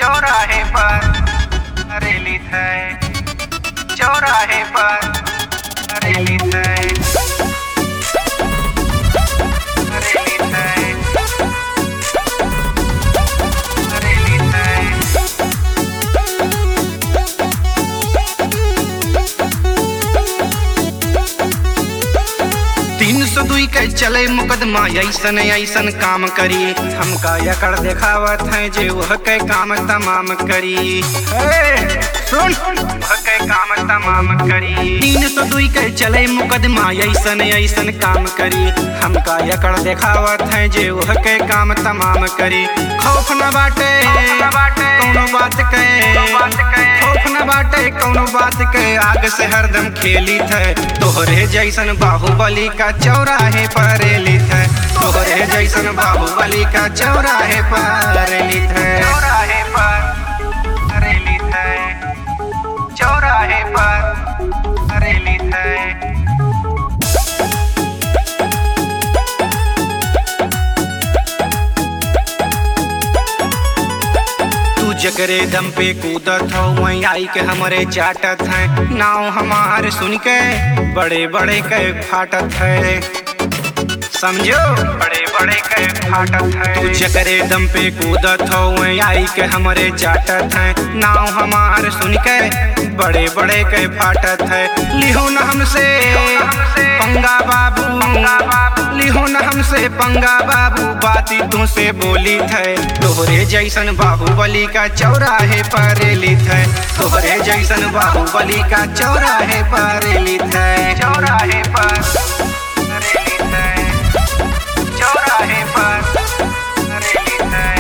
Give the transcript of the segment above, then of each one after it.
चौराहे पर रिलीज है, चौराहे पर रिलीज है, रिलीज है, रिलीज है। 302 के चले मुकदमा ऐसन ऐसन काम करी, हमका यकड़ देखावत है जे वह के काम तमाम करी। सुन वह के काम तमाम करी। 302 के चले मुकदमा ऐसन ऐसन काम करी, हमका यकड़ देखावत है जे वह के काम तमाम करी। खौफ न बाटे कौनो बात के, खौफ न बाटे कौनो बात के, आग से हरदम खेली थे। तोहरे जैसन बाहुबली का चौराहे पर रिलीज है, तोहरे जैसन बाहुबली का चौराहे पर रिलीज है, चौराहे पर रिलीज है, चौराहे पर रिलीज है। जकरे दम पे कूदत हो वहीं आई के हमरे चाटत है। नाव हमार सुन के बड़े बड़े के फाटत है, समझो बड़े बड़े के फाटत है। तू जकरे दम पे कूदत हो वहीं आई के हमरे चाटत है। नाव हमार सुन के बड़े बड़े के फाटत है। लिहो न हमसे पंगा बाबू, लिहो न हमसे पंगा बाबू, बाती तुमसे बोली थे। तोहरे जैसन बाहुबली का चौराहे पर रिलीज है, तोहरे जैसन बाहुबली का चौराहे पर रिलीज है, चौराहे पर रिलीज है, चौराहे पर रिलीज है।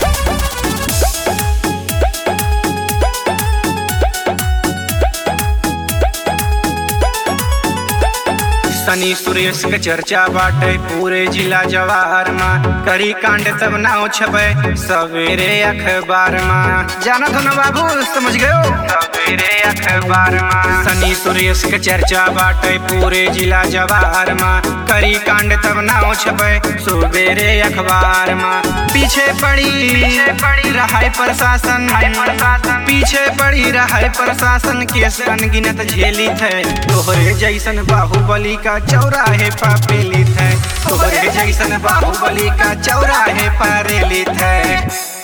सनी सुरेश के चर्चा बाटे पूरे जिला जवार में। करी कांड तब नाव छपे सवेरे अखबार में। जाना तो ना बाबू, समझ गयो सवेरे अखबार में। सनी सुरेश के चर्चा बाटे पूरे जिला जवार में। करी कांड तब नाव छपे सवेरे अखबार में। पीछे पड़ी रहा प्रशासन, पीछे पड़ी रहा प्रशासन, केस अनगिनत झेली थे। तोहरे जैसन बाहुबली का चौराहे पर रिलीज है, तोहरे जैसन बाहुबली का चौराहे पर रिलीज है।